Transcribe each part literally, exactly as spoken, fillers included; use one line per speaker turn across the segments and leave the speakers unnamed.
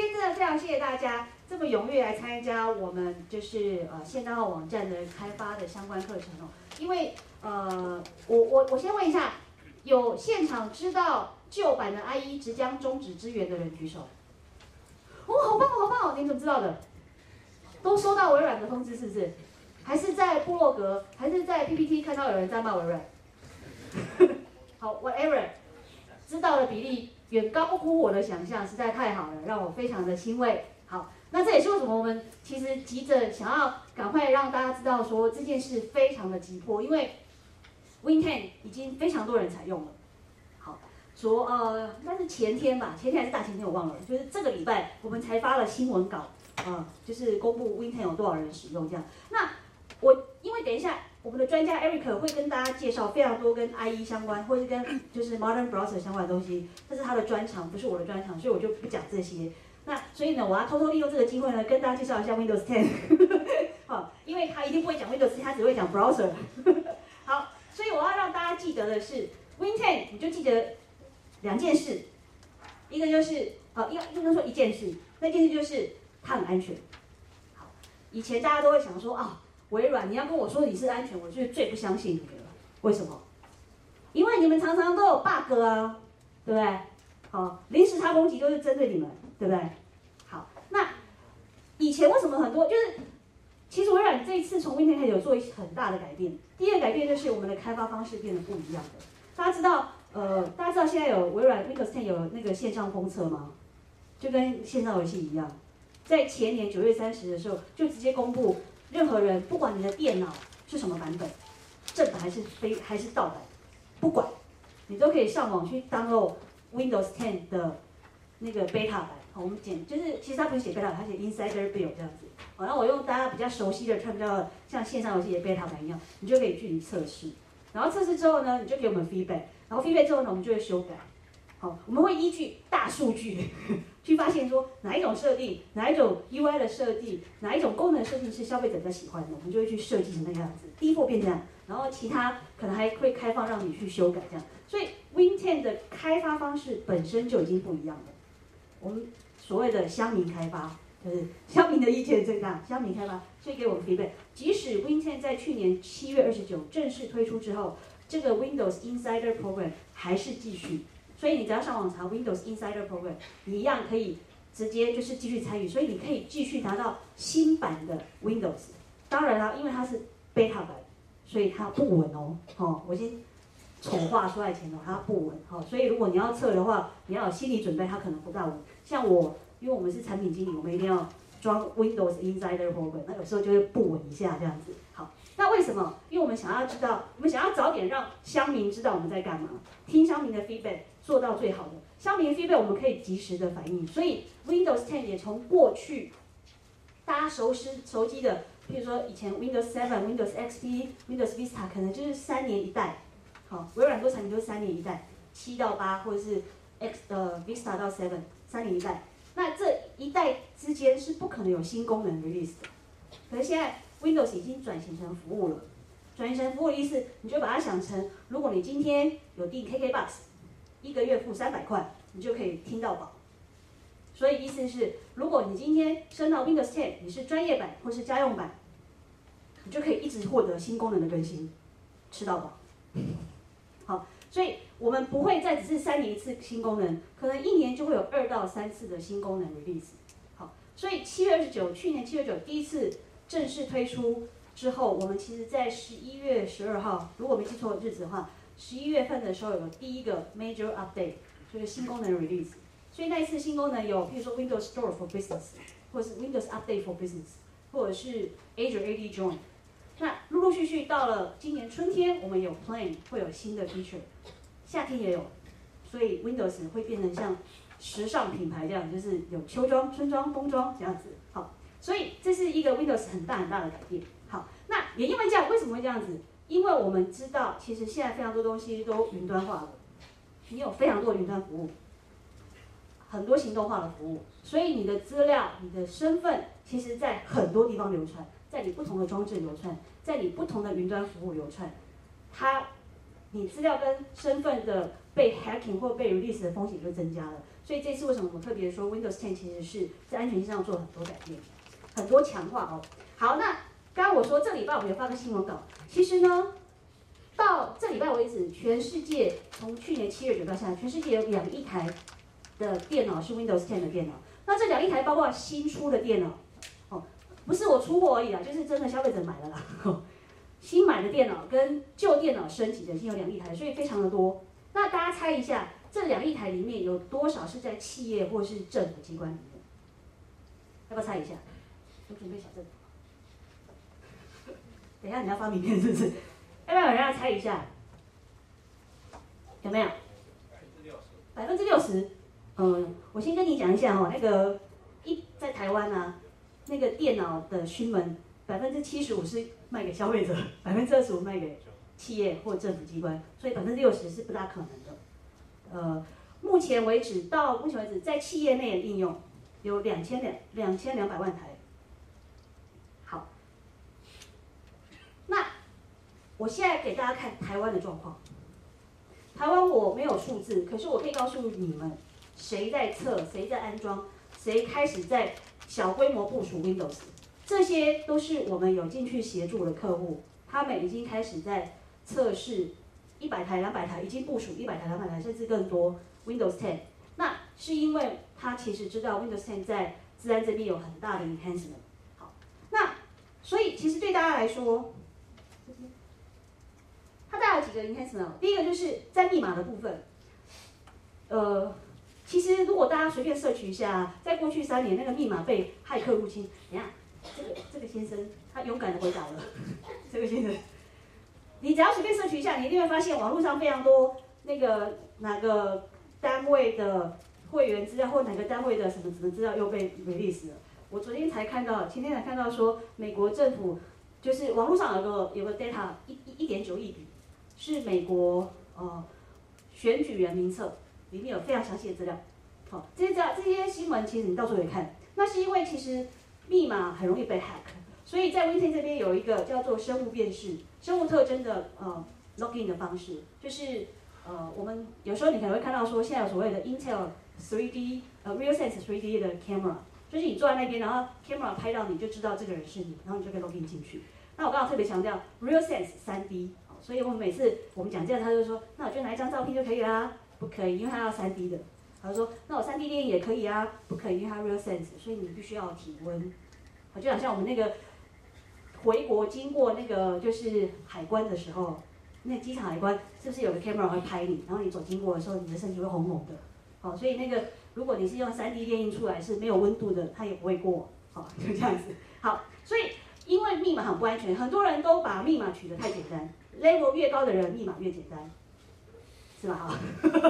今天真的非常谢谢大家这么踊跃来参加我们就是呃现代化网站的开发的相关课程哦。因为呃我我我先问一下，有现场知道旧版的 I E 即将终止支援的人举手。哦，好棒好棒哦！你怎么知道的？都收到微软的通知是不是？还是在部落格，还是在 P P T 看到有人在骂微软？好 ，whatever， 知道的比例远高乎我的想象，实在太好了，让我非常的欣慰。好，那这也是为什么我们其实急着想要赶快让大家知道说这件事非常的急迫，因为 Win 十 已经非常多人采用了。好，昨呃应该是前天吧，前天还是大前天我忘了，就是这个礼拜我们才发了新闻稿，啊、呃，就是公布 Win 十 有多少人使用这样。那我因为等一下。我们的专家 Eric 会跟大家介绍非常多跟 I E 相关，或是跟就是 Modern Browser 相关的东西，这是他的专长，不是我的专长，所以我就不讲这些。那所以呢，我要偷偷利用这个机会呢，跟大家介绍一下 Windows 十。好，因为他一定不会讲 Windows 十，他只会讲 Browser。好，所以我要让大家记得的是 Win 十，你就记得两件事，一个就是呃，应该应该说一件事，那件事就是它很安全。好，以前大家都会想说啊。微软，你要跟我说你是安全，我就是最不相信你了。为什么？因为你们常常都有 bug 啊，对不对？好，临时差攻击都是针对你们，对不对？好，那以前为什么很多就是，其实微软这一次从 Win 十开始有做一很大的改变。第一个改变就是我们的开发方式变得不一样了。大家知道，呃，大家知道现在有微软 Windows 十有那个线上封测吗？就跟线上游戏一样，在前年九月三十的时候就直接公布。任何人，不管你的电脑是什么版本，正版还是非还是盗版，不管，你都可以上网去 download Windows 十的那个 beta 版。好，我们简就是其实它不是写 beta 版，它写 Insider Build 这样子。好，然后我用大家比较熟悉的 term 叫像线上游戏的 beta 版一样，你就可以去测试。然后测试之后呢，你就给我们 feedback， 然后 feedback 之后呢，我们就会修改。好，我们会依据大数据。去发现说哪一种设定，哪一种 U I 的设计，哪一种功能设计是消费者比较喜欢的，我们就会去设计成那个样子。default 变这样，然后其他可能还会开放让你去修改这样。所以 Win 十的开发方式本身就已经不一样了。我们所谓的乡民开发，就是乡民的意见最大，乡民开发，所以给我们 feedback。即使 Win 十在去年七月二十九正式推出之后，这个 Windows Insider Program 还是继续。所以你只要上网查 Windows Insider Program， 你一样可以直接就是继续参与，所以你可以继续拿到新版的 Windows。当然啦，因为它是 beta 版，所以它不稳哦。哦，我先丑话说在前头，它不稳。好、哦，所以如果你要测的话，你要有心理准备，它可能不大稳。像我，因为我们是产品经理，我们一定要装 Windows Insider Program， 那有时候就会不稳一下这样子。好，那为什么？因为我们想要知道，我们想要早点让乡民知道我们在干嘛，听乡民的 feedback。做到最好的，乡民的 feedback 我们可以及时的反应，所以 Windows 十也从过去大家熟悉熟悉的，比如说以前 Windows 七、Windows X P、Windows Vista 可能就是三年一代，好，微软很多产品都是三年一代，七到八或者是 X 呃 Vista 到 七， 三年一代，那这一代之间是不可能有新功能 release 的，可是现在 Windows 已经转型成服务了，转型成服务的意思，你就把它想成，如果你今天有订 K K box。一个月付三百块，你就可以听到饱。所以意思是，如果你今天升到 Windows 十，你是专业版或是家用版，你就可以一直获得新功能的更新，吃到饱。好，所以我们不会再只是三年一次新功能，可能一年就会有二到三次的新功能 release。好，所以七月二十九，去年七月九第一次正式推出之后，我们其实在十一月十二号，如果没记错日子的话。十一月份的时候有第一个 major update， 就是新功能 release， 所以那一次新功能有，譬如说 Windows Store for Business， 或者是 Windows Update for Business， 或者是 Azure A D Join。那陆陆续续到了今年春天，我们有 Plan 会有新的 feature， 夏天也有，所以 Windows 会变成像时尚品牌这样，就是有秋装、春装、冬装这样子。好，所以这是一个 Windows 很大很大的改变。好，那也因为这样，为什么会这样子？因为我们知道，其实现在非常多东西都云端化了，你有非常多的云端服务，很多行动化的服务，所以你的资料、你的身份，其实在很多地方流传，在你不同的装置流传，在你不同的云端服务流传，它你资料跟身份的被 hacking 或被 release 的风险就增加了。所以这次为什么我们特别说 Windows 十其实是在安全性上做了很多改变，很多强化哦。好，那刚刚我说这礼拜我们有发个新闻稿，其实呢，到这礼拜为止，全世界从去年七月九到现在，全世界有两亿台的电脑是 Windows 十的电脑。那这两亿台包括新出的电脑，哦，不是我出货而已啦，就是真的消费者买了啦。哦、新买的电脑跟旧电脑升级的已经有两亿台，所以非常的多。那大家猜一下，这两亿台里面有多少是在企业或是政府机关里面？要不要猜一下？有准备小证？等一下你要发名片是不是？要不要有人要猜一下？有没有？百分之六十。嗯，我先跟你讲一下哦，那个一在台湾啊，那个电脑的勋门，百分之七十五是卖给消费者，百分之二十五卖给企业或政府机关，所以百分之六十是不大可能的。呃，目前为止到目前为止，在企业内的应用有两千两两千两百万台。好，那我现在给大家看台湾的状况。台湾我没有数字，可是我可以告诉你们，谁在测，谁在安装，谁开始在小规模部署 Windows， 这些都是我们有进去协助的客户，他们已经开始在测试一百台、两百台，已经部署一百台、两百台，甚至更多 Windows 十。那是因为他其实知道 Windows 十在资安这边有很大的 enhancement。好，那所以其实对大家来说，它带有几个 enhancement。第一个就是在密码的部分，呃。其实，如果大家随便search一下，在过去三年那个密码被骇客入侵，等一下，这个这个先生他勇敢的回答了，这个先生，你只要随便search一下，你一定会发现网络上非常多那个哪个单位的会员资料或哪个单位的什么什么资料又被 release 了。我昨天才看到，前天才看到说，美国政府就是网络上有个有个 data 一一点九亿笔，是美国呃选举人名册。里面有非常详细的资料，好、哦，这些这些新闻其实你到处可以看。那是因为其实密码很容易被 hack， 所以在 Windows 这边有一个叫做生物辨识、生物特征的呃 login 的方式，就是呃我们有时候你可能会看到说，现在有所谓的 Intel 三 D 呃 RealSense 三 D 的 camera， 就是你坐在那边，然后 camera 拍到你就知道这个人是你，然后你就可以 login 进去。那我刚好特别强调 RealSense 三 D， 所以我们每次我们讲这样，他就说，那我就拿一张照片就可以啦。不可以，因为它要三 D 的。他说：“那我三 D 电影也可以啊，不可以，因为它 RealSense， 所以你必须要有体温。好，就好像我们那个回国经过那个就是海关的时候，那机场海关是不是有个 camera 会拍你？然后你走经过的时候，你的身体会红红的。好，所以那个如果你是用三 D 电影出来是没有温度的，它也不会过。好，就这样子。好，所以因为密码很不安全，很多人都把密码取得太简单 ，level 越高的人密码越简单。”是吧？哈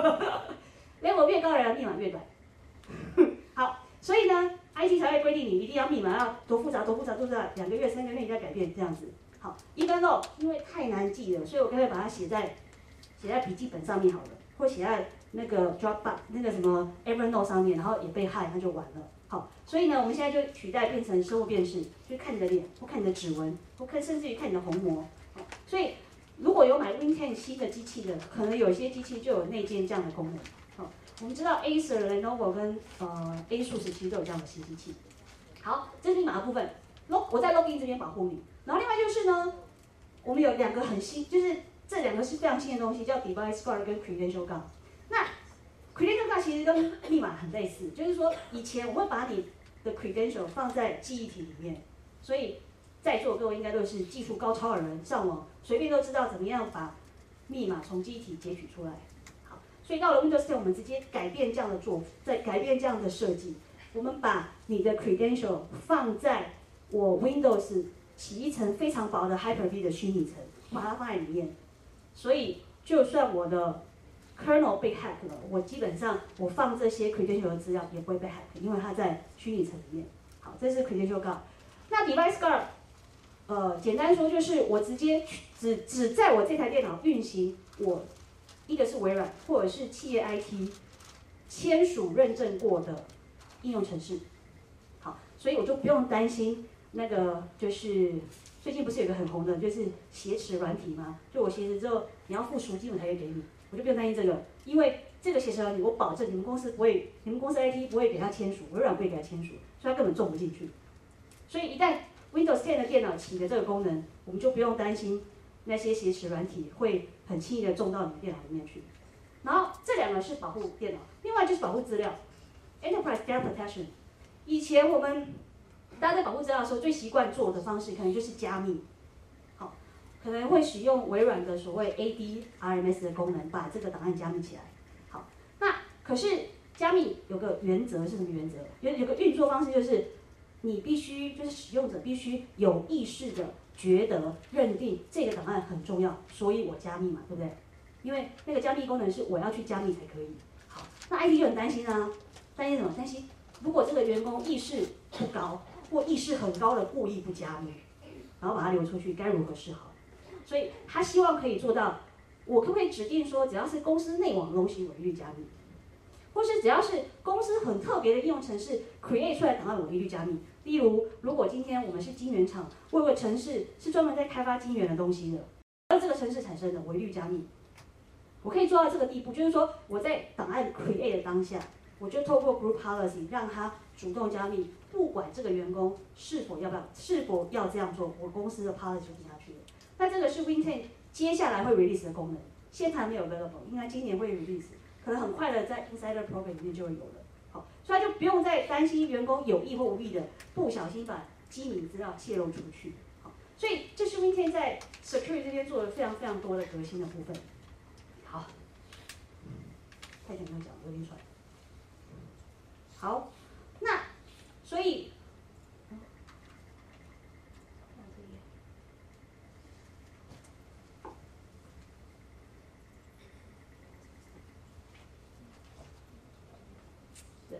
，level 越高的人密码越短。好，所以呢 ，I T 才会规定你一定要密码要多复杂、多复杂、多复杂，两个月、三个月你再改变这样子。好 ，even though 因为太难记了，所以我干脆把它写在写在笔记本上面好了，或写在那个 Dropbox 那个什么 Evernote 上面，然后也被害，那就完了。好，所以呢，我们现在就取代变成生物辨识，就看你的脸，或看你的指纹，或看甚至于看你的虹膜。好，所以。如果有买 Win 十新的机器的，可能有些机器就有内建这样的功能。好、哦，我们知道 Acer、Lenovo 跟呃 ASUS 其实都有这样的新机器。好，这是密码的部分。log 我在 Login 这边保护你。然后另外就是呢，我们有两个很新，就是这两个是非常新的东西，叫 Device Guard 跟 Credential Guard。那 Credential Guard 其实跟密码很类似，就是说以前我会把你的 Credential 放在记忆体里面，所以。在座各位应该都是技术高超的人，上网随便都知道怎么样把密码从记忆体截取出来。好，所以到了 Windows 十，我们直接改变这样的做，再改变这样的设计，我们把你的 credential 放在我 Windows 起一层非常薄的 Hyper-V 的虚拟层，把它放在里面。所以就算我的 kernel 被 hack 了，我基本上我放这些 credential 的资料也不会被 hack， 因为它在虚拟层里面。好，这是 credential guard。那 device guard。呃，简单说就是我直接只只在我这台电脑运行我一个是微软或者是企业 I T 签署认证过的应用程式，好，所以我就不用担心那个就是最近不是有一个很红的，就是挟持软体吗？就我挟持之后，你要付赎金我才会给你，我就不用担心这个，因为这个挟持软体，我保证你们公司不会，你们公司 I T 不会给他签署，微软不会给他签署，所以他根本种不进去。所以一旦 Windows 十的电脑起的这个功能，我们就不用担心那些挟持软体会很轻易的种到你的电脑里面去。然后这两个是保护电脑，另外就是保护资料 ，Enterprise Data Protection。以前我们大家在保护资料的时候，最习惯做的方式可能就是加密，好，可能会使用微软的所谓 A D R M S 的功能，把这个档案加密起来。好，那可是加密有个原则是什么原则？有有个运作方式就是，你必须就是使用者必须有意识的觉得认定这个档案很重要，所以我加密嘛，对不对？因为那个加密功能是我要去加密才可以。好，那 I T 就很担心啊，担心什么？担心如果这个员工意识不高，或意识很高的故意不加密，然后把它流出去，该如何是好？所以他希望可以做到，我可不可以指定说，只要是公司内网的东西，我一律加密，或是只要是公司很特别的应用程式 create 出来的档案，我一律加密。例如，如果今天我们是晶圆厂，我有个程式是专门在开发晶圆的东西的，而这个程式产生的，我一律加密。我可以做到这个地步，就是说我在档案 create 的当下，我就透过 group policy 让他主动加密，不管这个员工是否要不要，是否要这样做，我公司的 policy 就定下去了。那这个是 Win 十接下来会 release 的功能，现在还没有 available， 应该今年会 release， 可能很快的在 Insider Program 里面就会有了。好，所以他就不用再担心员工有意或无意的不小心把机密资料泄露出去。好，所以这是 Win 十在 security 这边做了非常非常多的革新的部分。好，太简单讲，有点喘。好，那所以，对，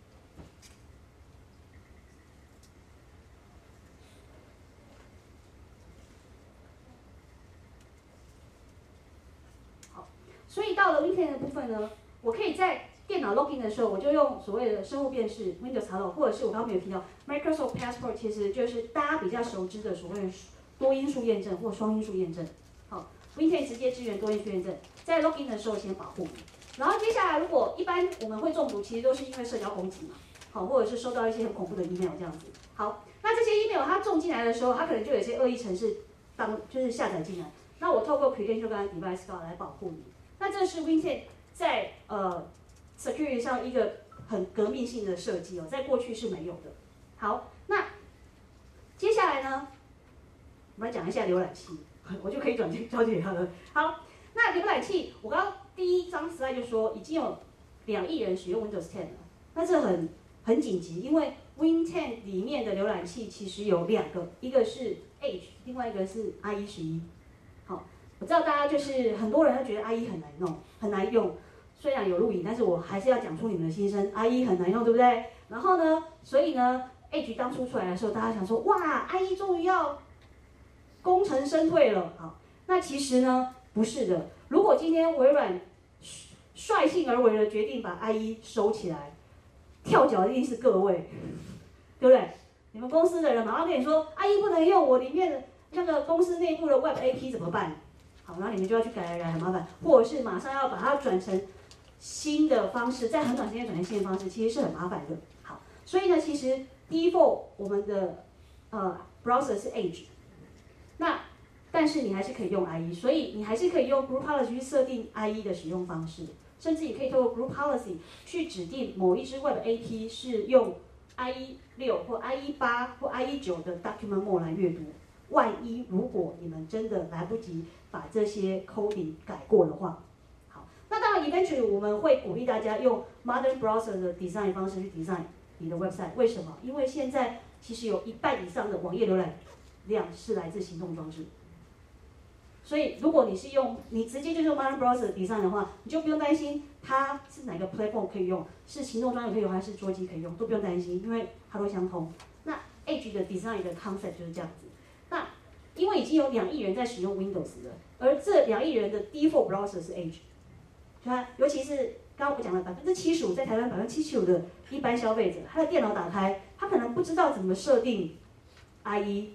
好，所以到了 Win 十的部分呢，我可以在电脑 login 的时候，我就用所谓的生物辨识 Windows Hello， 或者是我刚刚没有提到 Microsoft Passport， 其实就是大家比较熟知的所谓多因素验证或双因素验证。好 ，Win 十直接支援多因素验证，在 login 的时候先保护你。然后接下来，如果一般我们会中毒，其实都是因为社交攻击嘛，好，或者是收到一些很恐怖的 email 这样子。好，那这些 email 它中进来的时候，它可能就有一些恶意程式当就是下载进来，那我透过 Credential 跟 Device Guard 来保护你。那这是 Win 十在呃 security 上一个很革命性的设计哦，在过去是没有的。好，那接下来呢，我们来讲一下浏览器，我就可以转交接给他了。好，那浏览器，我刚刚第一张 slide 就说已经有两亿人使用 Windows 十了，那这很很紧急，因为 Win 十里面的浏览器其实有两个，一个是 Edge， 另外一个是 I E 十一。好，我知道大家就是很多人都觉得 I E 很难弄，很难用。虽然有录影，但是我还是要讲出你们的心声。I E 很难用，对不对？然后呢，所以呢 ，Edge 当初出来的时候，大家想说，哇 ，I E 终于要功成身退了。好，那其实呢，不是的。如果今天微软率性而为的决定把 I E 收起来，跳脚一定是各位，对不对？你们公司的人马上跟你说 ，I E 不能用，我里面的那个公司内部的 Web A P 怎么办？好，然后你们就要去改改改，很麻烦，或者是马上要把它转成新的方式，在很短时间转成新的方式，其实是很麻烦的。好，所以呢，其实 default 我们的呃 browser 是 Edge， 那但是你还是可以用 I E， 所以你还是可以用 group policy 去设定 I E 的使用方式，甚至你可以透过 group policy 去指定某一支 web A P 是用 I E 六或 I E 八或 I E 九的 document mode 来阅读。万一如果你们真的来不及把这些 coding 改过的话，好，那当然 eventually 我们会鼓励大家用 modern browser 的 design 方式去 design 你的 website。为什么？因为现在其实有一半以上的网页浏览量是来自行动装置，所以如果你是用你直接就用 modern browser design 的话，你就不用担心它是哪个 platform 可以用，是行动装置可以用还是桌机可以用，都不用担心，因为它都相通。那 Edge 的 design 的 concept 就是这样子。那因为已经有两亿人在使用 Windows 了，而这两亿人的 default browser 是 Edge， 它尤其是刚刚我讲了百分之七十五在台湾百分之七十五的一般消费者，他的电脑打开，他可能不知道怎么设定 I E，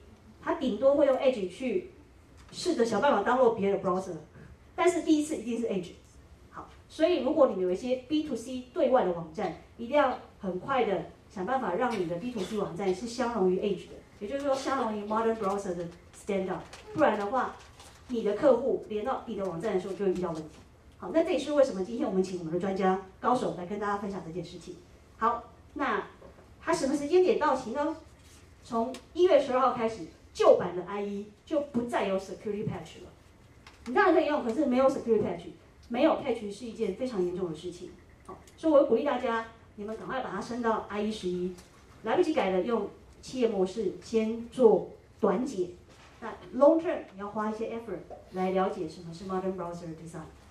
他顶多会用 Edge 去试着想办法 download 别的 browser， 但是第一次一定是 Edge。好，所以如果你们有一些 B to C 对外的网站，一定要很快的想办法让你的 B to C 网站是相容于 Edge 的，也就是说相容于 Modern Browser 的 standard， 不然的话，你的客户连到你的网站的时候就会遇到问题。好，那这也是为什么今天我们请我们的专家高手来跟大家分享这件事情。好，那它什么时间点到期呢？从一月十二号开始，旧版的 I E 就不再有 security patch 了。你当然可以用，可是没有 security patch， 没有 patch 是一件非常严重的事情。好，所以我会鼓励大家，你们赶快把它升到 I E 十一，来不及改的用企业模式先做短解。那 long term 你要花一些 effort 来了解什么是 modern browser design。